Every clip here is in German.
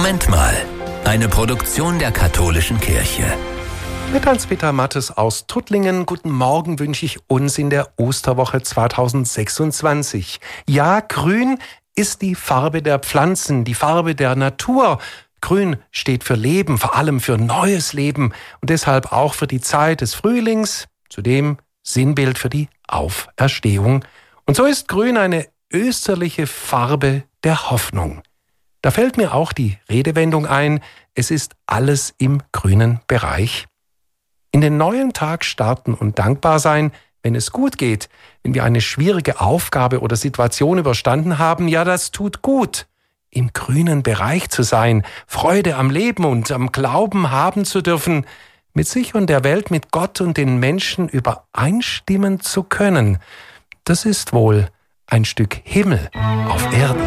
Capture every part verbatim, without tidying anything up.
Moment mal. Eine Produktion der Katholischen Kirche. Mit Hans-Peter Mattes aus Tuttlingen. Guten Morgen wünsche ich uns in der Osterwoche zweitausendsechsundzwanzig. Ja, grün ist die Farbe der Pflanzen, die Farbe der Natur. Grün steht für Leben, vor allem für neues Leben und deshalb auch für die Zeit des Frühlings, zudem Sinnbild für die Auferstehung. Und so ist Grün eine österliche Farbe der Hoffnung. Da fällt mir auch die Redewendung ein, es ist alles im grünen Bereich. In den neuen Tag starten und dankbar sein, wenn es gut geht, wenn wir eine schwierige Aufgabe oder Situation überstanden haben, ja, das tut gut. Im grünen Bereich zu sein, Freude am Leben und am Glauben haben zu dürfen, mit sich und der Welt, mit Gott und den Menschen übereinstimmen zu können, das ist wohl ein Stück Himmel auf Erden.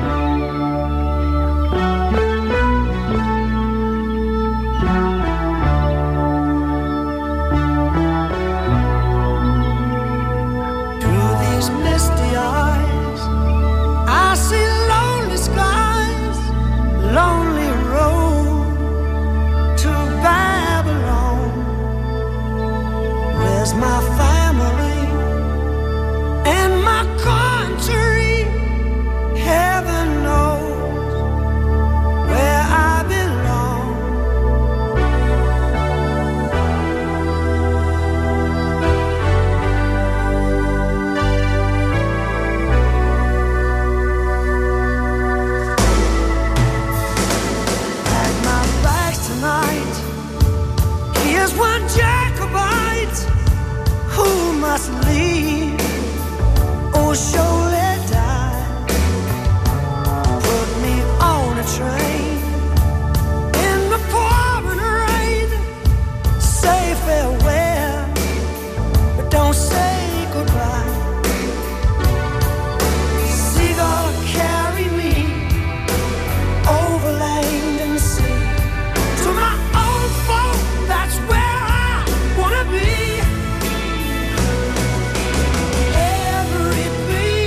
Lonely road to Babylon. Where's my family and my country? Heaven knows where I belong. Here's one Jacobite who must leave or surely die. Put me on a train in the pouring rain. Say farewell, but don't say goodbye. Seagull, carry me over land and sea to my old folk. That's where I wanna be. Every beat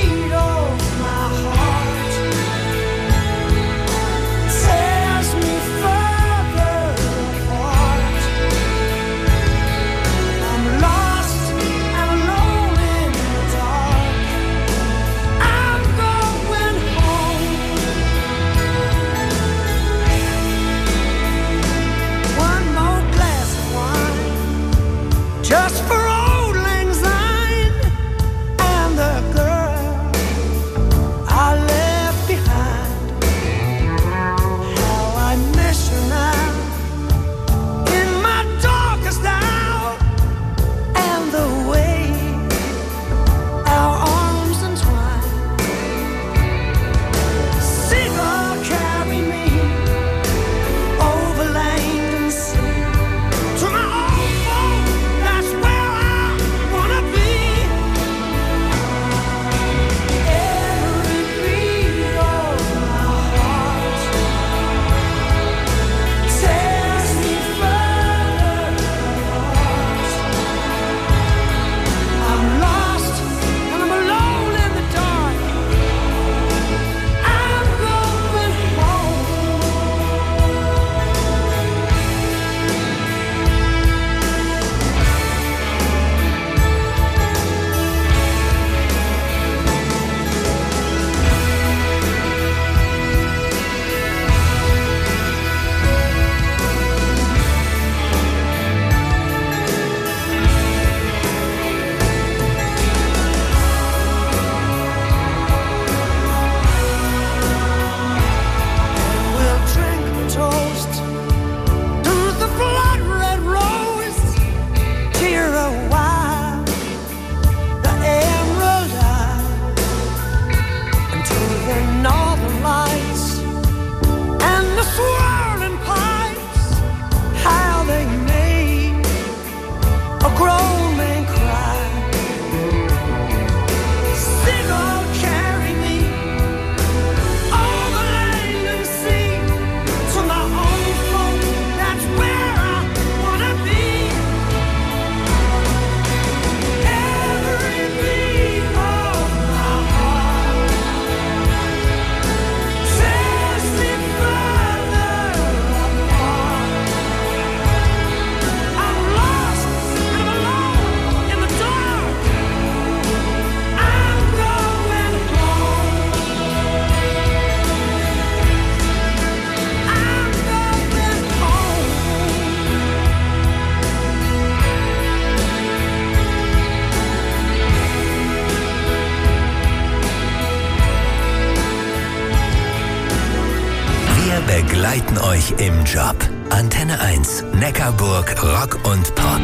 begleiten euch im Job. Antenne eins, Neckarburg, Rock und Pop.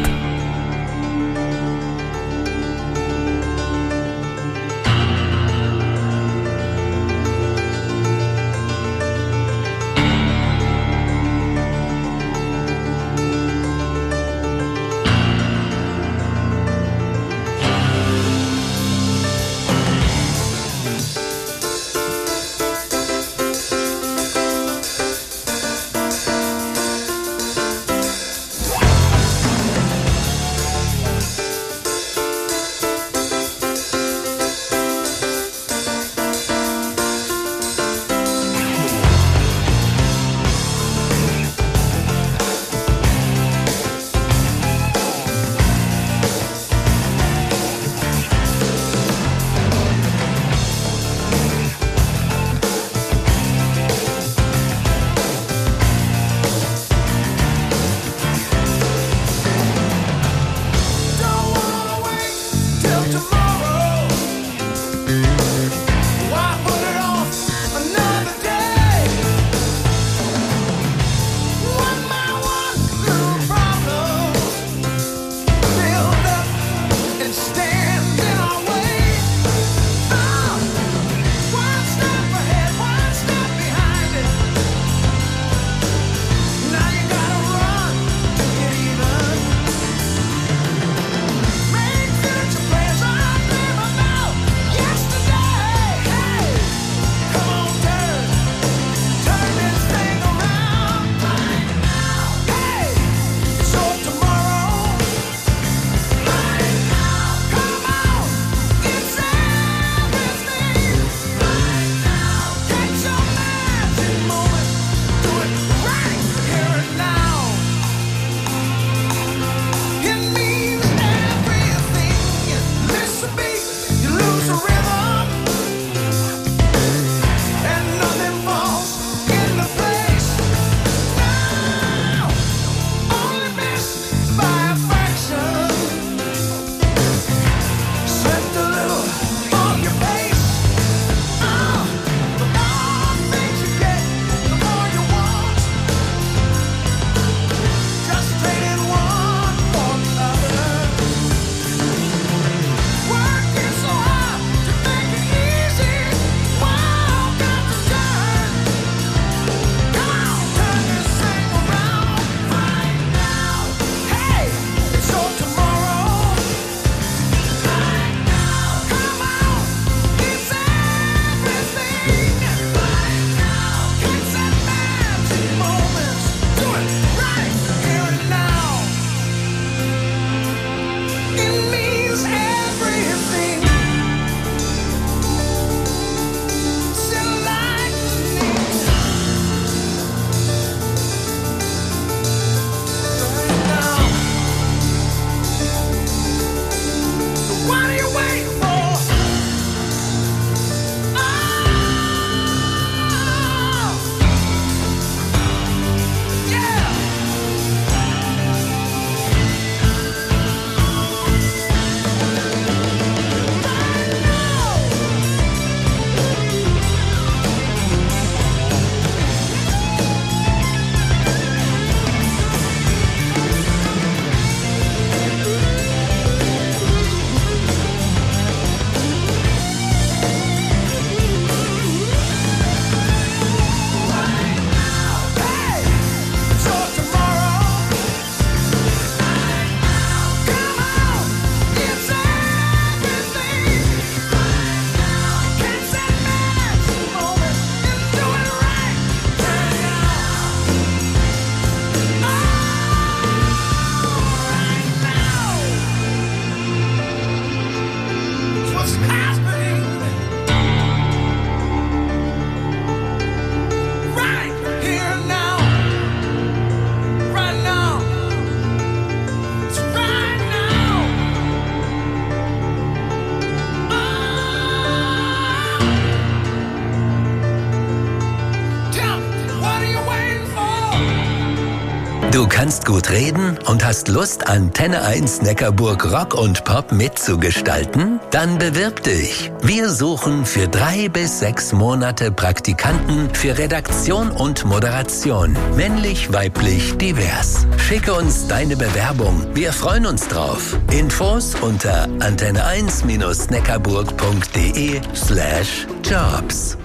Du kannst gut reden und hast Lust, Antenne eins Neckarburg Rock und Pop mitzugestalten? Dann bewirb dich. Wir suchen für drei bis sechs Monate Praktikanten für Redaktion und Moderation. Männlich, weiblich, divers. Schicke uns deine Bewerbung. Wir freuen uns drauf. Infos unter antenne eins neckarburg punkt de slash jobs.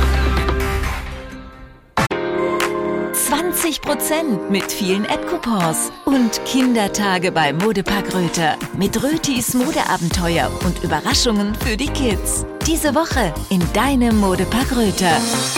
zwanzig Prozent mit vielen Ad-Coupons und Kindertage bei Modepark Röther mit Rötis Modeabenteuer und Überraschungen für die Kids. Diese Woche in deinem Modepark Röther.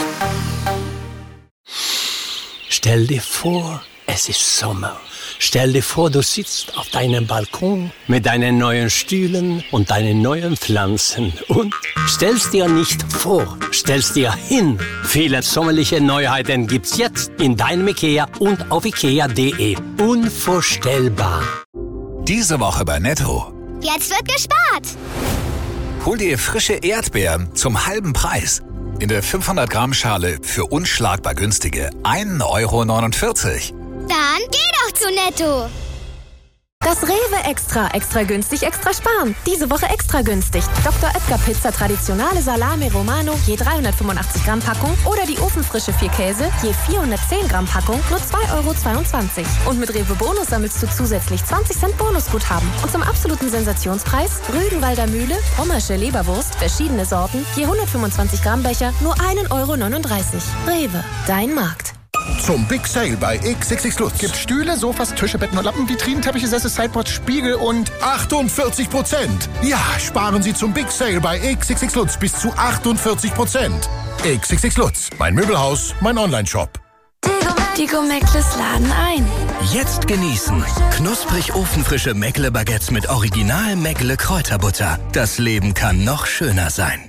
Stell dir vor, es ist Sommer. Stell dir vor, du sitzt auf deinem Balkon mit deinen neuen Stühlen und deinen neuen Pflanzen und stellst dir nicht vor, stellst dir hin. Viele sommerliche Neuheiten gibt's jetzt in deinem Ikea und auf ikea punkt de. Unvorstellbar. Diese Woche bei Netto. Jetzt wird gespart. Hol dir frische Erdbeeren zum halben Preis. In der fünfhundert Gramm Schale für unschlagbar günstige ein Euro neunundvierzig. Dann geh doch zu Netto. Das Rewe Extra. Extra günstig, extra sparen. Diese Woche extra günstig. Doktor Oetker Pizza Traditionale Salami Romano je dreihundertfünfundachtzig Gramm Packung oder die ofenfrische vier Käse je vierhundertzehn Gramm Packung nur zwei Euro zweiundzwanzig. Und mit Rewe Bonus sammelst du zusätzlich zwanzig Cent Bonusguthaben. Und zum absoluten Sensationspreis Rügenwalder Mühle, Pommersche Leberwurst, verschiedene Sorten, je hundertfünfundzwanzig Gramm Becher nur ein Euro neununddreißig. Rewe, dein Markt. Zum Big Sale bei X X X Lutz gibt Stühle, Sofas, Tische, Betten und Lampen, Vitrinen, Teppiche, Sessel, Sideboards, Spiegel und achtundvierzig Prozent. Ja, sparen Sie zum Big Sale bei X X X Lutz bis zu achtundvierzig Prozent. X X X Lutz, mein Möbelhaus, mein Online-Shop. Die Gomeckles laden ein. Jetzt genießen. Knusprig ofenfrische Meckle-Baguettes mit Original Meckle-Kräuterbutter. Das Leben kann noch schöner sein.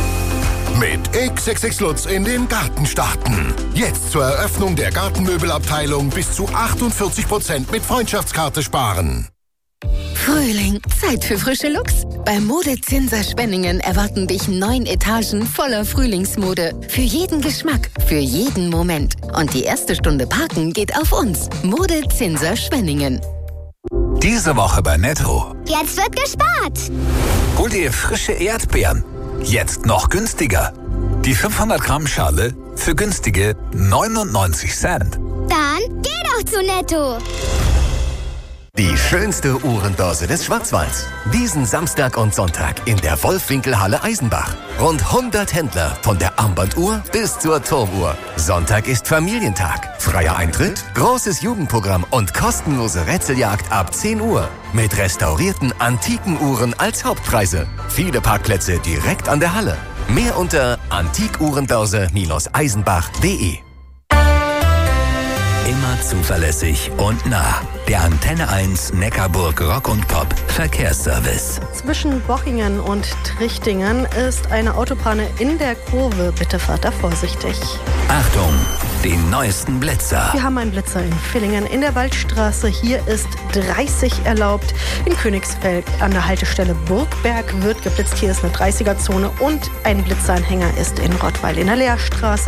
Mit X X X Lutz in den Garten starten. Jetzt zur Eröffnung der Gartenmöbelabteilung bis zu achtundvierzig Prozent mit Freundschaftskarte sparen. Frühling, Zeit für frische Looks. Bei Mode Zinser Spenningen erwarten dich neun Etagen voller Frühlingsmode. Für jeden Geschmack, für jeden Moment. Und die erste Stunde Parken geht auf uns. Mode Zinser Spenningen. Diese Woche bei Netto. Jetzt wird gespart. Hol dir frische Erdbeeren. Jetzt noch günstiger. Die fünfhundert Gramm Schale für günstige neunundneunzig Cent. Dann geh doch zu Netto. Die schönste Uhrenbörse des Schwarzwalds. Diesen Samstag und Sonntag in der Wolfwinkelhalle Eisenbach. Rund hundert Händler von der Armbanduhr bis zur Turmuhr. Sonntag ist Familientag. Freier Eintritt, großes Jugendprogramm und kostenlose Rätseljagd ab zehn Uhr. Mit restaurierten antiken Uhren als Hauptpreise. Viele Parkplätze direkt an der Halle. Mehr unter antikuhrenbörse Eisenbach punkt de. Immer zuverlässig und nah. Der Antenne eins Neckarburg Rock und Pop Verkehrsservice. Zwischen Bochingen und Trichtingen ist eine Autopanne in der Kurve. Bitte fahrt da vorsichtig. Achtung, die neuesten Blitzer. Wir haben einen Blitzer in Villingen in der Waldstraße. Hier ist dreißig erlaubt. In Königsfeld an der Haltestelle Burgberg wird geblitzt. Hier ist eine dreißiger Zone und ein Blitzeranhänger ist in Rottweil in der Lehrstraße.